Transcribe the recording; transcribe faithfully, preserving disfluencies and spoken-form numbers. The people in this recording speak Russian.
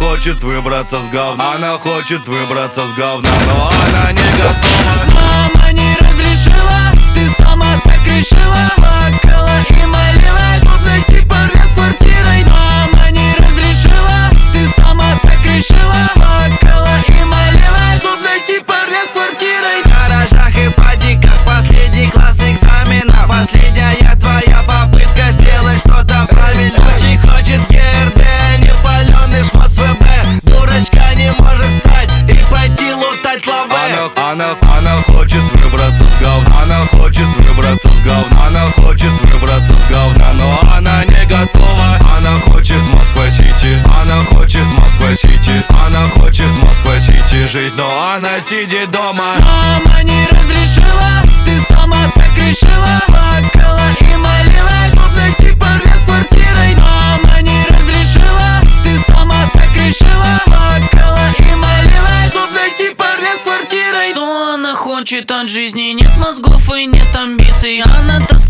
хочет выбраться с говна. Она хочет выбраться с говна, но она не готова. Мама не разрешила, ты сама так решила. Плакала и молилась, чтоб найти парня с квартирой. Мама не разрешила, ты сама так решила. Плакала и молилась, чтоб найти парня с квартирой. В гаражах и падиках, последний класс экзамена. Последняя твоя попытка сделать что-то правильно. Очень хочет ЕРД, не паленый шмот с ВБ. Дурочка не может встать и пойти лутать лавы. Она, она, она хочет выбраться с говна. Она хочет выбраться с говна. Она хочет выбраться с говна, но она не готова. Она хочет Москва-Сити. Она хочет Москва-Сити. Она хочет Москва-Сити жить, но она сидит дома. Мама не разрешила, ты сама так решила. Плакала и молилась, чтоб найти парня с квартирой. Мама не разрешила, ты сама так решила. Плакала и молилась, чтоб найти парня с квартирой. Что она хочет от жизни? Нет мозгов и нет амбиций. Она